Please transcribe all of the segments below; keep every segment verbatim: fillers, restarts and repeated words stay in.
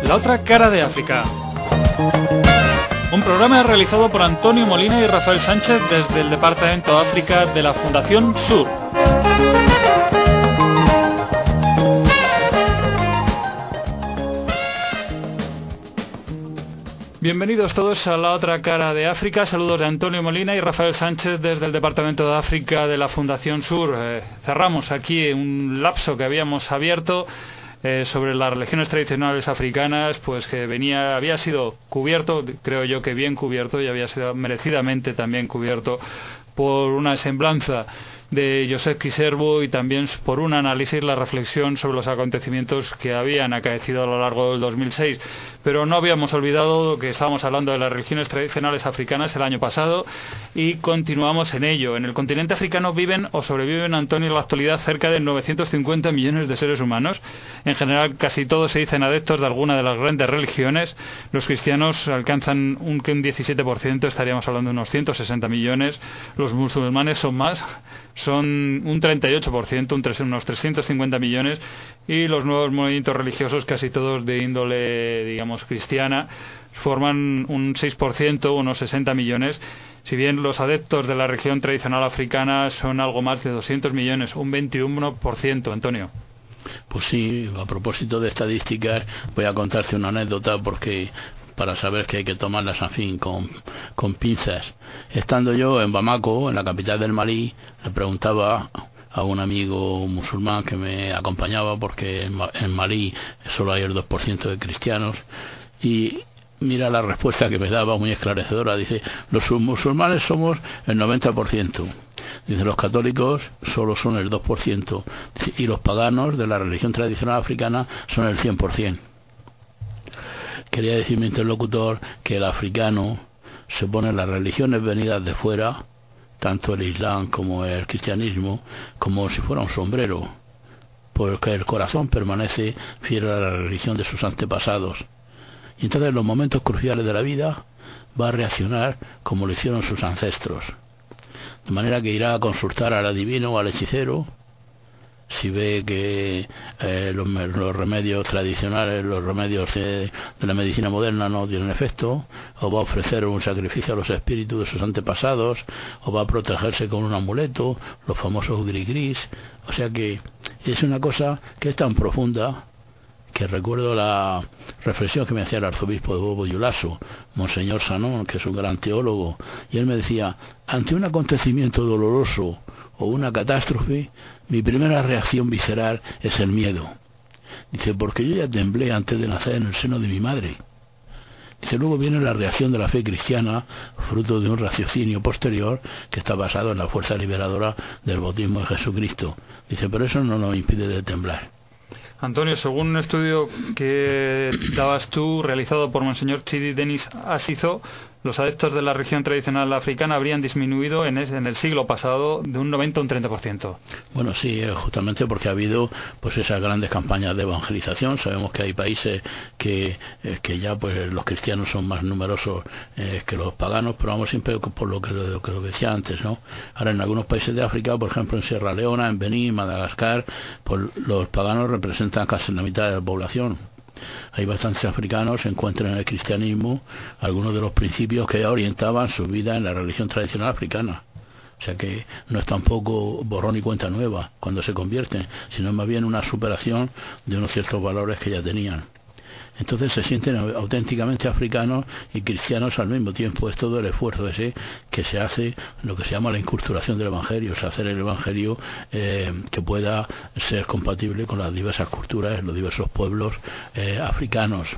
La otra cara de África. Un programa realizado por Antonio Molina y Rafael Sánchez desde el Departamento de África de la Fundación Sur. Bienvenidos todos a La otra cara de África. Saludos de Antonio Molina y Rafael Sánchez desde el Departamento de África de la Fundación Sur. Eh, cerramos aquí un lapso que habíamos abierto eh, sobre las religiones tradicionales africanas, pues que venía, había sido cubierto, creo yo que bien cubierto, y había sido merecidamente también cubierto por una semblanza de Josep Quiserbo y también por un análisis, la reflexión sobre los acontecimientos que habían acaecido a lo largo del dos mil seis. Pero no habíamos olvidado que estábamos hablando de las religiones tradicionales africanas el año pasado y continuamos en ello. En el continente africano viven o sobreviven, Antonio, en la actualidad cerca de novecientos cincuenta millones de seres humanos. En general, casi todos se dicen adeptos de alguna de las grandes religiones. Los cristianos alcanzan un, un diecisiete por ciento, estaríamos hablando de unos ciento sesenta millones. Los musulmanes son más, son un treinta y ocho por ciento, un tres, unos trescientos cincuenta millones, y los nuevos movimientos religiosos, casi todos de índole, digamos, cristiana, forman un seis por ciento, unos sesenta millones, si bien los adeptos de la religión tradicional africana son algo más de doscientos millones, un veintiuno por ciento, Antonio. Pues sí, a propósito de estadísticas, voy a contarte una anécdota porque para saber que hay que tomarlas, en fin, con, con pinzas. Estando yo en Bamako, en la capital del Malí, le preguntaba a un amigo musulmán que me acompañaba, porque en, en Malí solo hay el dos por ciento de cristianos, y mira la respuesta que me daba, muy esclarecedora. Dice: los musulmanes somos el noventa por ciento. Dice: los católicos solo son el dos por ciento. Dice, y los paganos de la religión tradicional africana son el cien por ciento. Quería decir mi interlocutor que el africano se pone las religiones venidas de fuera, tanto el Islam como el cristianismo, como si fuera un sombrero, porque el corazón permanece fiel a la religión de sus antepasados. Y entonces en los momentos cruciales de la vida va a reaccionar como lo hicieron sus ancestros. De manera que irá a consultar al adivino o al hechicero si ve que eh, los, los remedios tradicionales, los remedios de, de la medicina moderna no tienen efecto, o va a ofrecer un sacrificio a los espíritus de sus antepasados, o va a protegerse con un amuleto, los famosos gris-gris. O sea que es una cosa que es tan profunda que recuerdo la reflexión que me hacía el arzobispo de Bobo Dioulasso, Monseñor Sanón, que es un gran teólogo, y él me decía: ante un acontecimiento doloroso o una catástrofe, mi primera reacción visceral es el miedo. Dice, porque yo ya temblé antes de nacer en el seno de mi madre. Dice, luego viene la reacción de la fe cristiana, fruto de un raciocinio posterior que está basado en la fuerza liberadora del bautismo de Jesucristo. Dice, pero eso no nos impide de temblar. Antonio, según un estudio que dabas tú, realizado por Monseñor Chidi Denis Asizo, los adeptos de la religión tradicional africana habrían disminuido en, es, en el siglo pasado de un noventa a un treinta por ciento. Bueno, sí, justamente porque ha habido pues esas grandes campañas de evangelización. Sabemos que hay países que, eh, que ya pues los cristianos son más numerosos eh, que los paganos, pero vamos siempre por lo que, lo que lo decía antes, ¿no? Ahora en algunos países de África, por ejemplo en Sierra Leona, en Benín, Madagascar, pues los paganos representan casi la mitad de la población. Hay bastantes africanos que encuentran en el cristianismo algunos de los principios que orientaban su vida en la religión tradicional africana. O sea que no es tampoco borrón y cuenta nueva cuando se convierten, sino más bien una superación de unos ciertos valores que ya tenían. Entonces se sienten auténticamente africanos y cristianos al mismo tiempo. Es todo el esfuerzo ese que se hace, lo que se llama la inculturación del Evangelio, o sea, hacer el Evangelio eh, que pueda ser compatible con las diversas culturas, los diversos pueblos eh, africanos.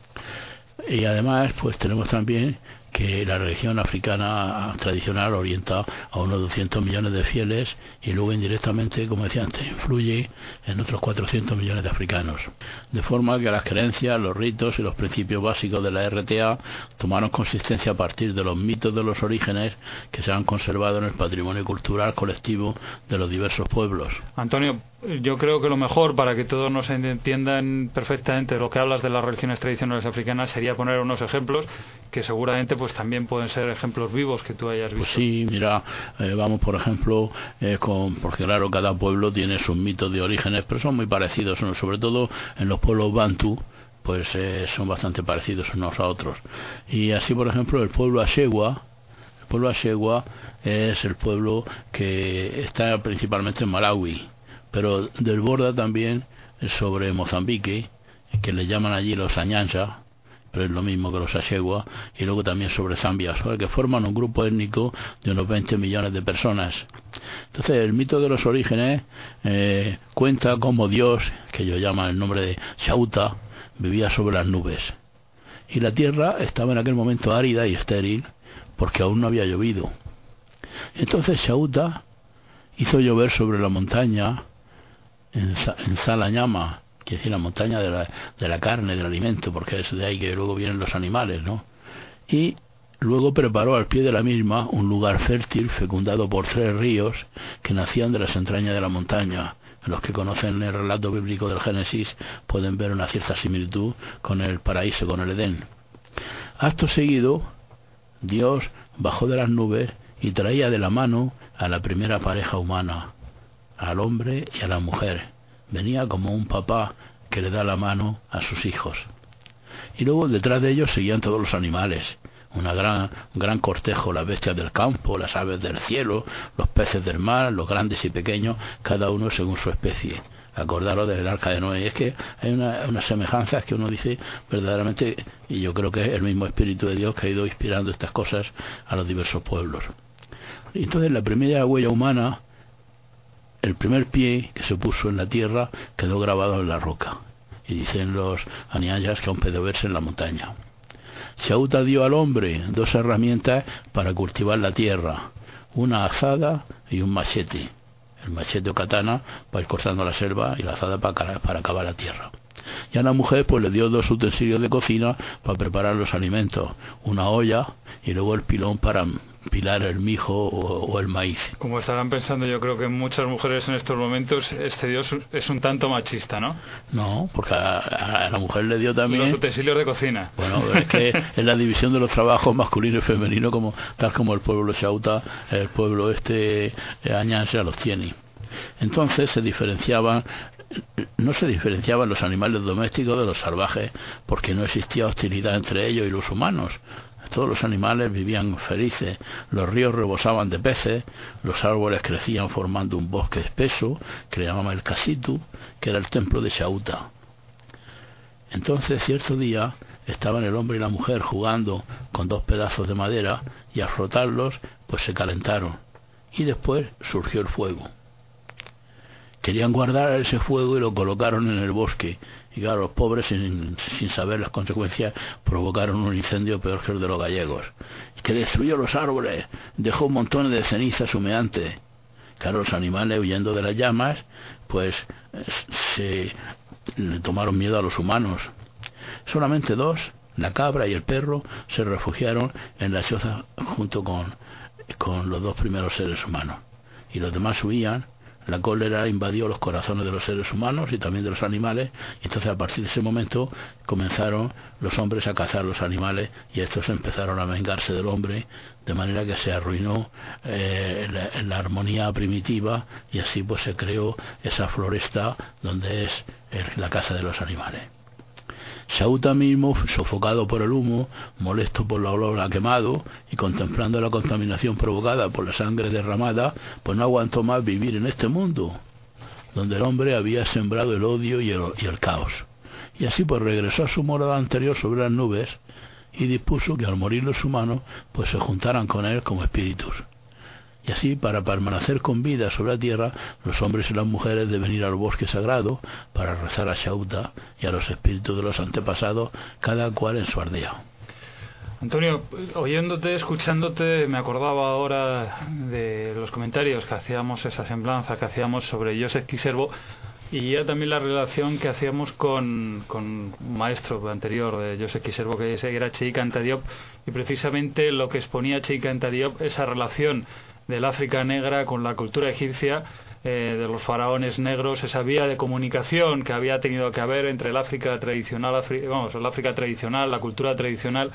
Y además, pues tenemos también que la religión africana tradicional orienta a unos doscientos millones de fieles y luego indirectamente, como decía antes, influye en otros cuatrocientos millones de africanos. De forma que las creencias, los ritos y los principios básicos de la R T A tomaron consistencia a partir de los mitos de los orígenes que se han conservado en el patrimonio cultural colectivo de los diversos pueblos. Antonio, yo creo que lo mejor para que todos nos entiendan perfectamente lo que hablas de las religiones tradicionales africanas sería poner unos ejemplos que seguramente pues también pueden ser ejemplos vivos que tú hayas visto. Pues sí, mira, eh, vamos por ejemplo eh, con, porque claro, cada pueblo tiene sus mitos de orígenes, pero son muy parecidos, ¿no? Sobre todo en los pueblos bantú, pues eh, son bastante parecidos unos a otros. Y así, por ejemplo, el pueblo Asegua, el pueblo Asegua es el pueblo que está principalmente en Malawi, pero desborda también sobre Mozambique, que le llaman allí los Añanza, pero es lo mismo que los Asegua, y luego también sobre Zambia, sobre que forman un grupo étnico de unos veinte millones de personas. Entonces el mito de los orígenes eh, cuenta cómo Dios, que ellos llaman el nombre de Chauta, vivía sobre las nubes, y la tierra estaba en aquel momento árida y estéril porque aún no había llovido. Entonces Chauta hizo llover sobre la montaña en, en Salañama, que es decir, la montaña de la, de la carne, del alimento, porque es de ahí que luego vienen los animales, ¿no? Y luego preparó al pie de la misma un lugar fértil fecundado por tres ríos que nacían de las entrañas de la montaña. Los que conocen el relato bíblico del Génesis pueden ver una cierta similitud con el paraíso, con el Edén. Acto seguido, Dios bajó de las nubes y traía de la mano a la primera pareja humana, al hombre y a la mujer. Venía como un papá que le da la mano a sus hijos. Y luego detrás de ellos seguían todos los animales, una gran, un gran cortejo, las bestias del campo, las aves del cielo, los peces del mar, los grandes y pequeños, cada uno según su especie. Acordaros del arca de Noé. Y es que hay una, unas semejanzas que uno dice verdaderamente, y yo creo que es el mismo Espíritu de Dios que ha ido inspirando estas cosas a los diversos pueblos. Y entonces la primera huella humana, el primer pie que se puso en la tierra, quedó grabado en la roca. Y dicen los aniayas que aún puede verse en la montaña. Chauta dio al hombre dos herramientas para cultivar la tierra, una azada y un machete. El machete o katana para ir cortando la selva y la azada para, para cavar la tierra. Y a la mujer pues le dio dos utensilios de cocina para preparar los alimentos, una olla y luego el pilón para pilar el mijo o, o el maíz. Como estarán pensando, yo creo que muchas mujeres en estos momentos, este Dios es un tanto machista, ¿no? No, porque a, a la mujer le dio también los utensilios de cocina. Bueno, es que es la división de los trabajos masculino y femenino, como tal como el pueblo Chauta, el pueblo este Añanza los tiene. Entonces se diferenciaban, no se diferenciaban los animales domésticos de los salvajes, porque no existía hostilidad entre ellos y los humanos. Todos los animales vivían felices, los ríos rebosaban de peces, los árboles crecían formando un bosque espeso que le llamaban el Casitu, que era el templo de Chauta. Entonces cierto día estaban el hombre y la mujer jugando con dos pedazos de madera y al frotarlos pues se calentaron y después surgió el fuego. Querían guardar ese fuego y lo colocaron en el bosque. Y claro, los pobres, sin, sin saber las consecuencias, provocaron un incendio peor que el de los gallegos, que destruyó los árboles, dejó montones de cenizas humeantes. Claro, los animales, huyendo de las llamas, pues se le tomaron miedo a los humanos. Solamente dos, la cabra y el perro, se refugiaron en la choza junto con, con los dos primeros seres humanos. Y los demás huían. La cólera invadió los corazones de los seres humanos y también de los animales, y entonces a partir de ese momento comenzaron los hombres a cazar los animales y estos empezaron a vengarse del hombre, de manera que se arruinó eh, la, la armonía primitiva y así pues se creó esa floresta donde es el, la caza de los animales. Chauta mismo, sofocado por el humo, molesto por la olor a quemado y contemplando la contaminación provocada por la sangre derramada, pues no aguantó más vivir en este mundo, donde el hombre había sembrado el odio y el, y el caos. Y así pues regresó a su morada anterior sobre las nubes y dispuso que al morir los humanos, pues se juntaran con él como espíritus. Y así, para permanecer con vida sobre la tierra, los hombres y las mujeres deben ir al bosque sagrado para rezar a Chauta y a los espíritus de los antepasados, cada cual en su aldea. Antonio, oyéndote, escuchándote, me acordaba ahora de los comentarios que hacíamos, esa semblanza que hacíamos sobre Joseph Kiserbo, y ya también la relación que hacíamos con, con un maestro anterior de Joseph Kiserbo, que era Cheikh Anta Diop, y precisamente lo que exponía Cheikh Anta Diop, esa relación del África negra con la cultura egipcia, eh, de los faraones negros, esa vía de comunicación que había tenido que haber entre el África tradicional, Afri- vamos, el África tradicional, la cultura tradicional,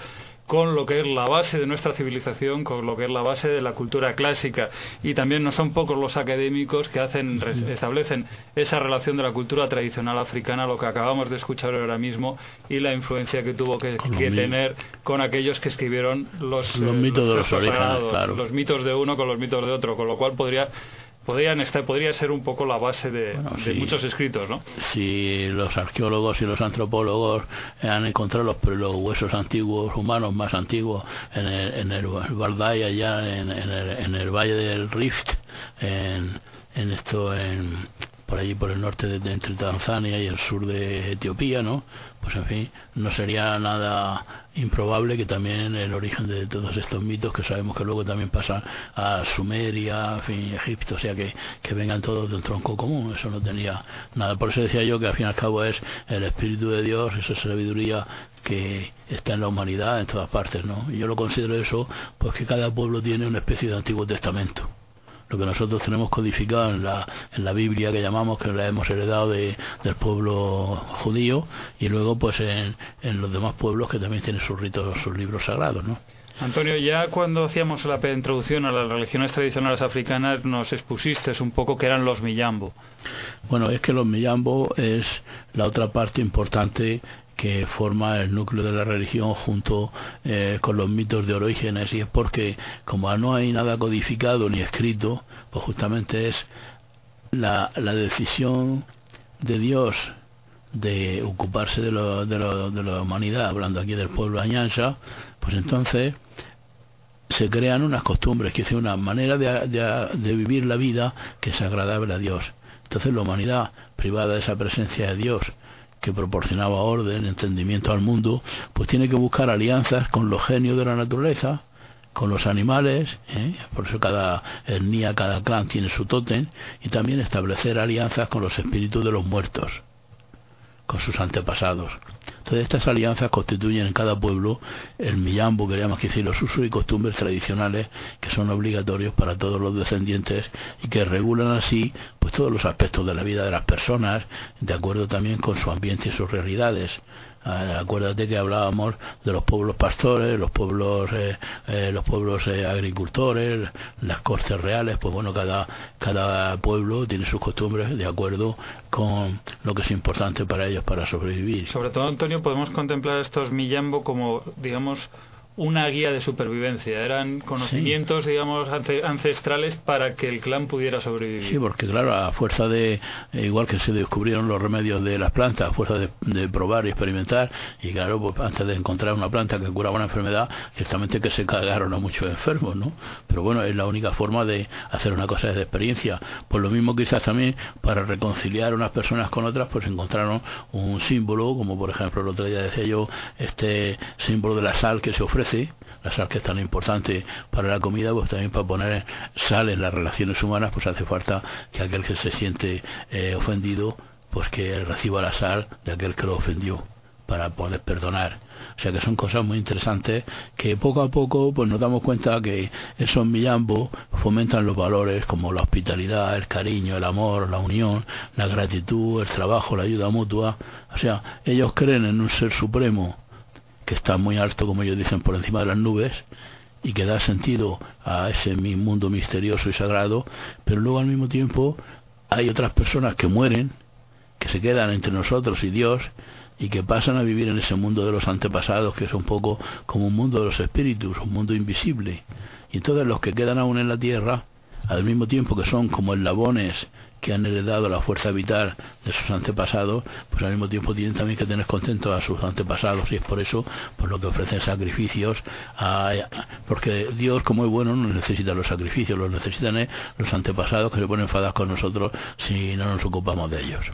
con lo que es la base de nuestra civilización, con lo que es la base de la cultura clásica. Y también no son pocos los académicos que hacen establecen esa relación de la cultura tradicional africana, lo que acabamos de escuchar ahora mismo, y la influencia que tuvo que, que tener con aquellos que escribieron los, los eh, mitos los de los orígenes, sagrados, claro. los mitos de uno con los mitos de otro, con lo cual podría Podrían estar, podría ser un poco la base de, bueno, de sí, muchos escritos, ¿no? Si los arqueólogos y los antropólogos han encontrado los, los huesos antiguos, humanos más antiguos, en el, en el Valdai, allá en, en, el, en el Valle del Rift, en, en esto, en, por allí por el norte de, de entre Tanzania y el sur de Etiopía, ¿no? Pues en fin, no sería nada improbable que también el origen de todos estos mitos, que sabemos que luego también pasan a Sumeria, en fin, Egipto, o sea que, que vengan todos de un tronco común. Eso no tenía nada. Por eso decía yo que al fin y al cabo es el Espíritu de Dios, esa sabiduría que está en la humanidad en todas partes, ¿no? Y yo lo considero eso, pues que cada pueblo tiene una especie de Antiguo Testamento. Lo que nosotros tenemos codificado en la, en la Biblia, que llamamos, que la hemos heredado de, del pueblo judío, y luego pues en, en los demás pueblos que también tienen sus ritos, sus libros sagrados, ¿no? Antonio, ya cuando hacíamos la introducción a las religiones tradicionales africanas nos expusiste un poco que eran los Miyambo. Bueno, es que los Miyambo es la otra parte importante que forma el núcleo de la religión junto eh, con los mitos de orígenes, y es porque como no hay nada codificado ni escrito, pues justamente es la, la decisión de Dios de ocuparse de, lo, de, lo, de la humanidad, hablando aquí del pueblo Añanza, pues entonces se crean unas costumbres, que es una manera de, de, de vivir la vida que es agradable a Dios. Entonces la humanidad, privada de esa presencia de Dios, que proporcionaba orden, entendimiento al mundo, pues tiene que buscar alianzas con los genios de la naturaleza, con los animales, ¿eh? Por eso cada etnia, cada clan tiene su tótem, y también establecer alianzas con los espíritus de los muertos, con sus antepasados. Entonces estas alianzas constituyen en cada pueblo el Miyambo, que llaman, que decir, los usos y costumbres tradicionales que son obligatorios para todos los descendientes y que regulan así pues todos los aspectos de la vida de las personas, de acuerdo también con su ambiente y sus realidades. Ah, acuérdate que hablábamos de los pueblos pastores, los pueblos eh, eh, los pueblos eh, agricultores, las cortes reales. Pues bueno, cada cada pueblo tiene sus costumbres de acuerdo con lo que es importante para ellos para sobrevivir. Sobre todo, Antonio, podemos contemplar estos Miyambo como, digamos, una guía de supervivencia. Eran conocimientos, sí, digamos, ancestrales para que el clan pudiera sobrevivir. Sí, porque claro, a fuerza de, eh, igual que se descubrieron los remedios de las plantas, a fuerza de, de probar y experimentar, y claro, pues antes de encontrar una planta que curaba una enfermedad, ciertamente que se cagaron a muchos enfermos, ¿no? Pero bueno, es la única forma de hacer una cosa de experiencia. Pues lo mismo quizás también para reconciliar unas personas con otras, pues encontraron un símbolo, como por ejemplo el otro día decía yo, este símbolo de la sal que se ofrece, la sal que es tan importante para la comida, pues también para poner sal en las relaciones humanas, pues hace falta que aquel que se siente eh, ofendido, pues que reciba la sal de aquel que lo ofendió, para poder perdonar. O sea que son cosas muy interesantes que poco a poco pues nos damos cuenta que esos Miyambo fomentan los valores como la hospitalidad, el cariño, el amor, la unión, la gratitud, el trabajo, la ayuda mutua. O sea, ellos creen en un ser supremo que está muy alto, como ellos dicen, por encima de las nubes, y que da sentido a ese mundo misterioso y sagrado, pero luego al mismo tiempo hay otras personas que mueren, que se quedan entre nosotros y Dios, y que pasan a vivir en ese mundo de los antepasados, que es un poco como un mundo de los espíritus, un mundo invisible. Y todos los que quedan aún en la tierra, al mismo tiempo que son como eslabones que han heredado la fuerza vital de sus antepasados, pues al mismo tiempo tienen también que tener contentos a sus antepasados, y es por eso por lo que ofrecen sacrificios a, porque Dios, como es bueno, no necesita los sacrificios, los necesitan eh, los antepasados, que se ponen enfadados con nosotros si no nos ocupamos de ellos.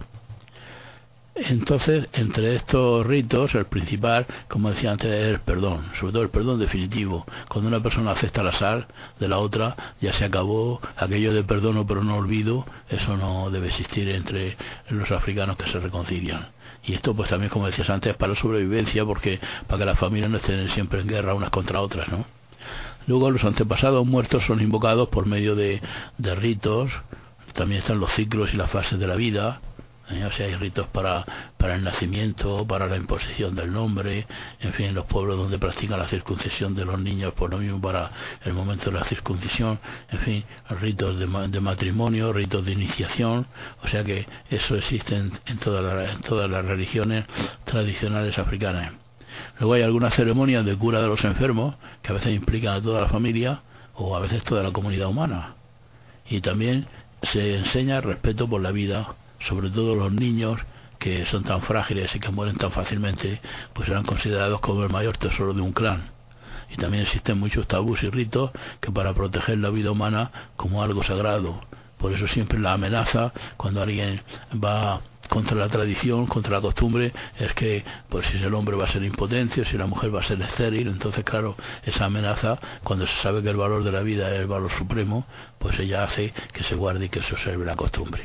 Entonces, entre estos ritos, el principal, como decía antes, es el perdón, sobre todo el perdón definitivo. Cuando una persona acepta la sal de la otra, ya se acabó aquello de perdono pero no olvido. Eso no debe existir entre los africanos que se reconcilian. Y esto pues también, como decías antes, para la sobrevivencia, porque para que las familias no estén siempre en guerra unas contra otras, ¿no? Luego los antepasados muertos son invocados por medio de, de ritos. También están los ciclos y las fases de la vida, ¿eh? O sea, hay ritos para, para el nacimiento, para la imposición del nombre, en fin, los pueblos donde practican la circuncisión de los niños, por lo mismo para el momento de la circuncisión, en fin, ritos de, de matrimonio, ritos de iniciación, o sea que eso existe en, en, todas las, en todas las religiones tradicionales africanas. Luego hay algunas ceremonias de cura de los enfermos que a veces implican a toda la familia o a veces toda la comunidad humana. Y también se enseña respeto por la vida, sobre todo los niños que son tan frágiles y que mueren tan fácilmente, pues serán considerados como el mayor tesoro de un clan. Y también existen muchos tabús y ritos que para proteger la vida humana como algo sagrado. Por eso siempre la amenaza cuando alguien va contra la tradición, contra la costumbre, es que pues si el hombre va a ser impotente, si la mujer va a ser estéril, entonces claro, esa amenaza, cuando se sabe que el valor de la vida es el valor supremo, pues ella hace que se guarde y que se observe la costumbre.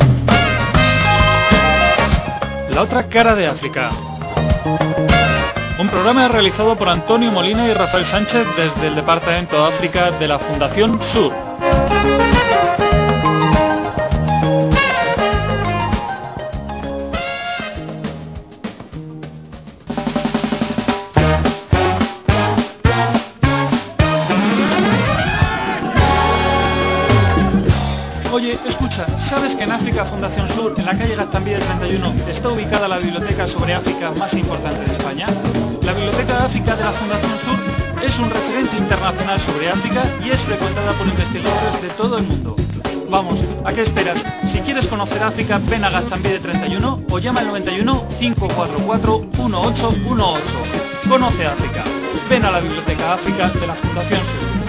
La otra cara de África. Un programa realizado por Antonio Molina y Rafael Sánchez desde el Departamento de África de la Fundación Sur. Oye, escucha, ¿sabes que en África Fundación Sur, en la calle Gaztambide treinta y uno, está ubicada la biblioteca sobre África más importante de España? La Biblioteca de África de la Fundación Sur es un referente internacional sobre África y es frecuentada por investigadores de todo el mundo. Vamos, ¿a qué esperas? Si quieres conocer África, ven a Gaztambide treinta y uno o llama al noventa y uno, cinco cuatro cuatro, uno ocho uno ocho. Conoce África. Ven a la Biblioteca África de la Fundación Sur.